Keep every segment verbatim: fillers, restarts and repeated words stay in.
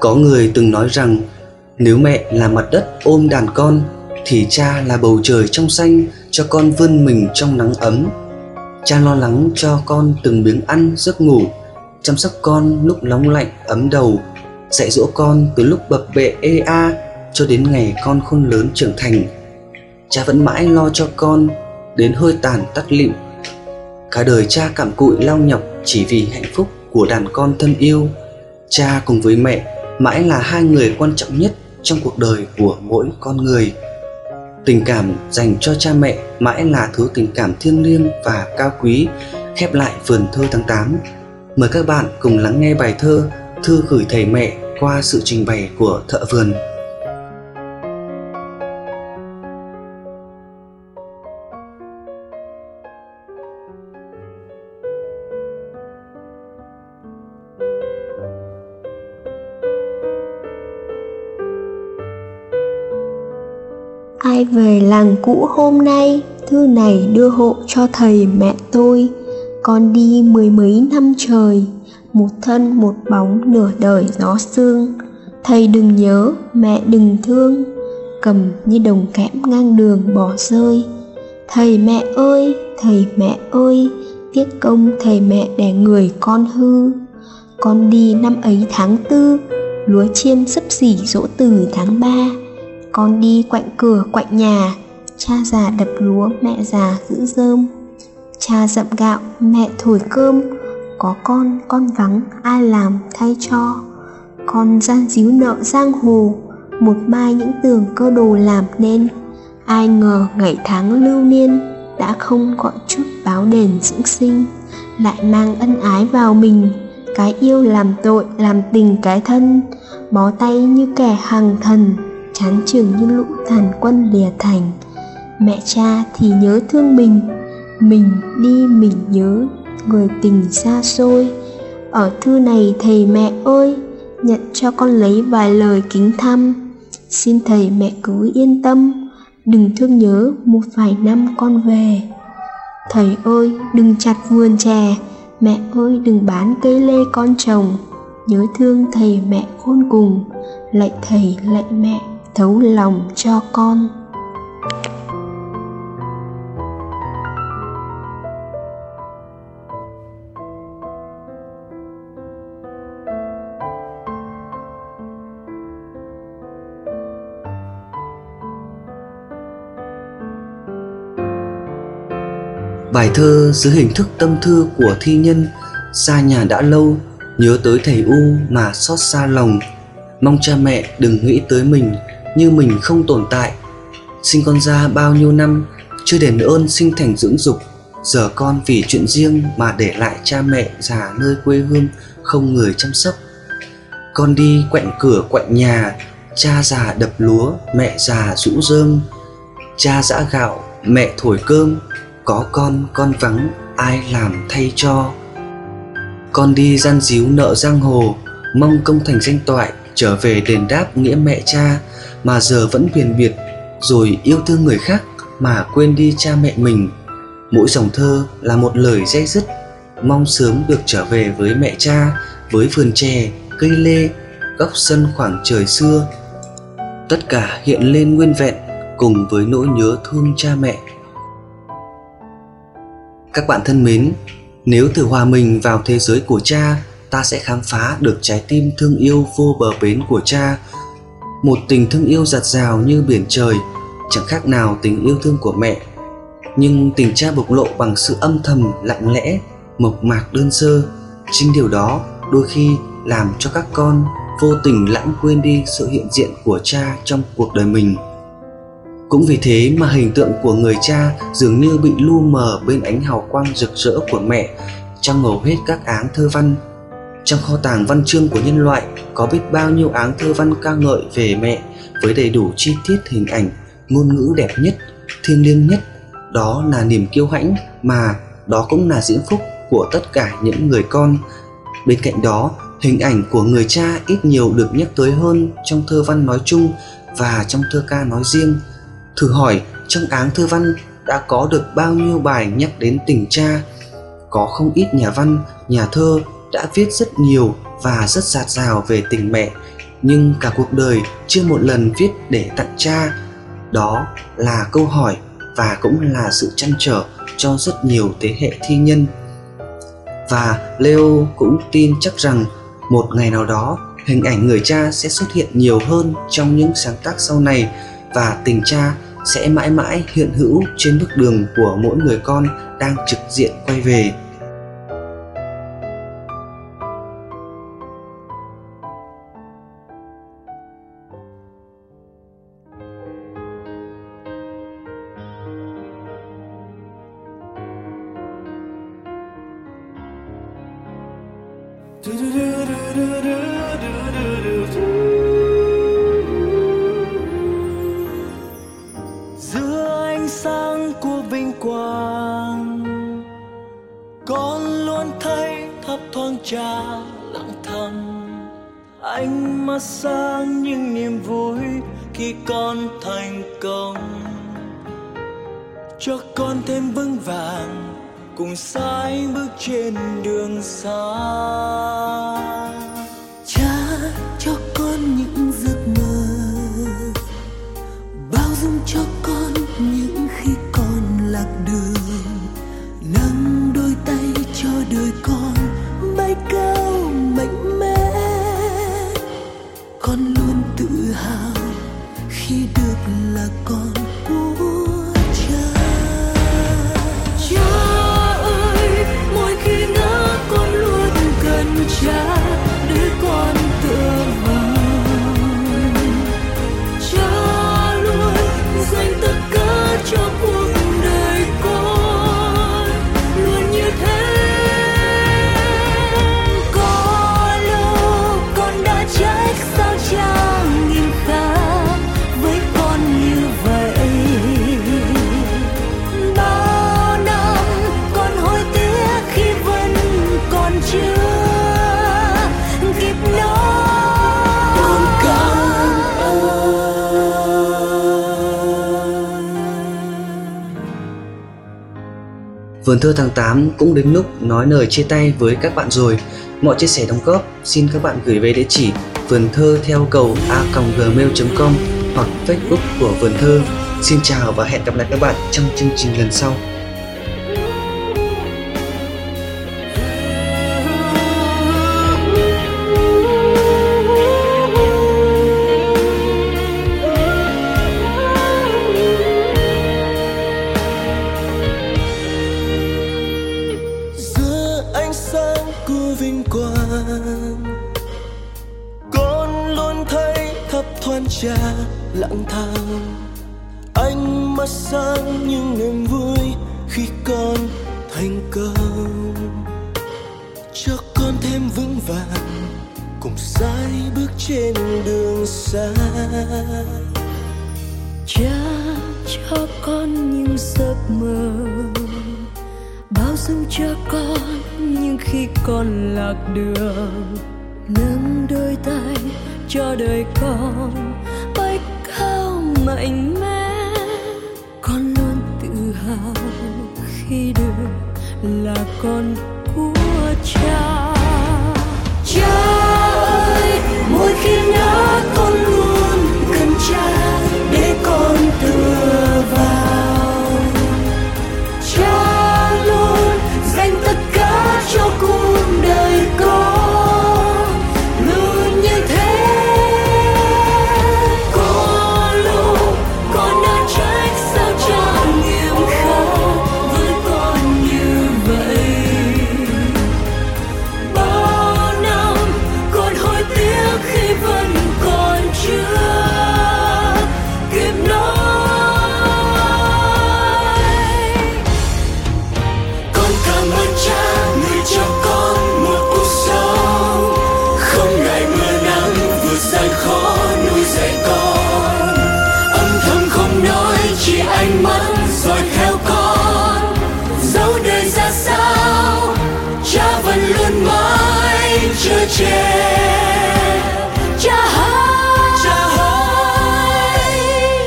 Có người từng nói rằng nếu mẹ là mặt đất ôm đàn con thì cha là bầu trời trong xanh cho con vươn mình trong nắng ấm. Cha lo lắng cho con từng miếng ăn giấc ngủ, chăm sóc con lúc nóng lạnh ấm đầu, dạy dỗ con từ lúc bập bẹ ê a cho đến ngày con khôn lớn trưởng thành. Cha vẫn mãi lo cho con đến hơi tàn tắt lịm. Cả đời cha cặm cụi lao nhọc chỉ vì hạnh phúc của đàn con thân yêu. Cha cùng với mẹ mãi là hai người quan trọng nhất trong cuộc đời của mỗi con người. Tình cảm dành cho cha mẹ mãi là thứ tình cảm thiêng liêng và cao quý. Khép lại vườn thơ tháng tám, mời các bạn cùng lắng nghe bài thơ Thư gửi thầy mẹ qua sự trình bày của Thợ Vườn. Ai về làng cũ hôm nay, thư này đưa hộ cho thầy mẹ tôi. Con đi mười mấy năm trời, một thân một bóng nửa đời gió sương. Thầy đừng nhớ, mẹ đừng thương, cầm như đồng kẽm ngang đường bỏ rơi. Thầy mẹ ơi, thầy mẹ ơi, tiếc công thầy mẹ đẻ người con hư. Con đi năm ấy tháng tư, lúa chiêm xấp xỉ giỗ từ tháng ba. Con đi quạnh cửa quạnh nhà, cha già đập lúa mẹ già giữ rơm. Cha dậm gạo mẹ thổi cơm, có con con vắng ai làm thay cho. Con gian díu nợ giang hồ, một mai những tường cơ đồ làm nên. Ai ngờ ngày tháng lưu niên, đã không gọi chút báo đền dưỡng sinh. Lại mang ân ái vào mình, cái yêu làm tội làm tình cái thân. Bó tay như kẻ hàng thần, chán chường như lũ tàn quân lìa thành. Mẹ cha thì nhớ thương mình, mình đi mình nhớ người tình xa xôi. Ở thư này thầy mẹ ơi, nhận cho con lấy vài lời kính thăm. Xin thầy mẹ cứ yên tâm, đừng thương nhớ một vài năm con về. Thầy ơi đừng chặt vườn chè, mẹ ơi đừng bán cây lê con trồng. Nhớ thương thầy mẹ khôn cùng, lạy thầy lạy mẹ thấu lòng cho con. Bài thơ dưới hình thức tâm thư của thi nhân xa nhà đã lâu, nhớ tới thầy U mà xót xa lòng. Mong cha mẹ đừng nghĩ tới mình như mình không tồn tại. Sinh con ra bao nhiêu năm, chưa đền ơn sinh thành dưỡng dục. Giờ con vì chuyện riêng mà để lại cha mẹ già nơi quê hương không người chăm sóc. Con đi quạnh cửa quạnh nhà, cha già đập lúa mẹ già rũ rơm. Cha giã gạo mẹ thổi cơm, có con con vắng ai làm thay cho. Con đi gian díu nợ giang hồ, mong công thành danh toại trở về đền đáp nghĩa mẹ cha. Mà giờ vẫn biền biệt rồi yêu thương người khác mà quên đi cha mẹ mình. Mỗi dòng thơ là một lời dè dứt, mong sớm được trở về với mẹ cha, với vườn chè, cây lê, góc sân khoảng trời xưa. Tất cả hiện lên nguyên vẹn cùng với nỗi nhớ thương cha mẹ. Các bạn thân mến, nếu thử hòa mình vào thế giới của cha, ta sẽ khám phá được trái tim thương yêu vô bờ bến của cha. Một tình thương yêu dạt dào như biển trời, chẳng khác nào tình yêu thương của mẹ. Nhưng tình cha bộc lộ bằng sự âm thầm lặng lẽ, mộc mạc đơn sơ. Chính điều đó đôi khi làm cho các con vô tình lãng quên đi sự hiện diện của cha trong cuộc đời mình. Cũng vì thế mà hình tượng của người cha dường như bị lu mờ bên ánh hào quang rực rỡ của mẹ trong hầu hết các áng thơ văn. Trong kho tàng văn chương của nhân loại có biết bao nhiêu áng thơ văn ca ngợi về mẹ với đầy đủ chi tiết hình ảnh, ngôn ngữ đẹp nhất, thiêng liêng nhất. Đó là niềm kiêu hãnh, mà đó cũng là diễm phúc của tất cả những người con. Bên cạnh đó, hình ảnh của người cha ít nhiều được nhắc tới hơn trong thơ văn nói chung và trong thơ ca nói riêng. Thử hỏi trong áng thơ văn đã có được bao nhiêu bài nhắc đến tình cha. Có không ít nhà văn, nhà thơ đã viết rất nhiều và rất dạt dào về tình mẹ, nhưng cả cuộc đời chưa một lần viết để tặng cha. Đó là câu hỏi và cũng là sự trăn trở cho rất nhiều thế hệ thi nhân. Và Leo cũng tin chắc rằng một ngày nào đó hình ảnh người cha sẽ xuất hiện nhiều hơn trong những sáng tác sau này, và tình cha sẽ mãi mãi hiện hữu trên bước đường của mỗi người con đang trực diện quay về. Giữa ánh sáng của vinh quang, con luôn thấy thấp thoáng cha lặng thầm. Ánh mắt sáng những niềm vui khi con thành công, cho con thêm vững vàng cùng sải bước trên đường xa. Cha cho con những giấc mơ, bao dung cho con những khi con lạc đường, nâng đôi tay cho đời con bay cao mạnh mẽ. Con luôn tự hào khi được là con của cha. Cha ơi, mỗi khi ngỡ con luôn cần cha để con tựa vào. Cha luôn dành tất cả cho cuộc đời con, luôn như thế. Có lúc con đã trách sao cha nghiêm khắc với con như vậy. Bao năm con hối tiếc khi vẫn còn chưa kịp nói con cảm ơn. Vườn thơ tháng tám cũng đến lúc nói lời chia tay với các bạn rồi. Mọi chia sẻ đóng góp xin các bạn gửi về địa chỉ vườn thơ theo cầu a còng gmail chấm com hoặc Facebook của Vườn Thơ. Xin chào và hẹn gặp lại các bạn trong chương trình lần sau. Giữa ánh sáng của vinh quang, con luôn thấy thấp thoáng cha lặng thầm. Ánh mắt sáng những niềm vui khi con thành công, cho con thêm vững vàng cùng sải bước trên đường xa. Cha cho con những giấc mơ, bao dung cho con nhưng khi con lạc đường, nâng đôi tay cho đời con bay cao mạnh mẽ. Con luôn tự hào khi được là con của cha. Cha ơi, mỗi khi ngỡ con luôn cần cha để con tựa vào. Cha luôn dành tất cả cho cuộc đời con, luôn như thế. Có lúc con đã trách sao cha nghiêm khắc với con như vậy. Bao năm con hối tiếc khi vẫn còn chưa kịp nói. Con cảm ơn cha, người cho con một cuộc sống không ngại mưa nắng, vượt gian khó nuôi dạy con. Âm thầm không nói, chỉ ánh mắt dõi theo con. Dẫu đời ra sao, cha vẫn luôn mãi chờ che. Cha hỡi, cha hỡi,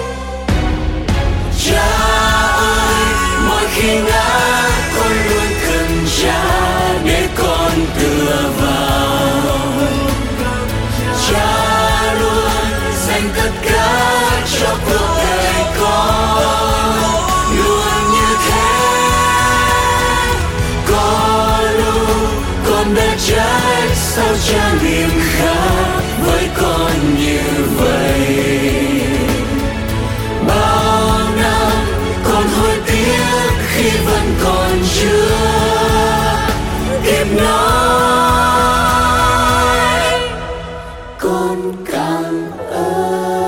cha ơi, mỗi khi ngã con luôn cần cha để con tựa vào. Cha sao cha nghiêm khắc với con như vậy. Bao năm con hối tiếc khi vẫn còn chưa kịp nói con cảm ơn.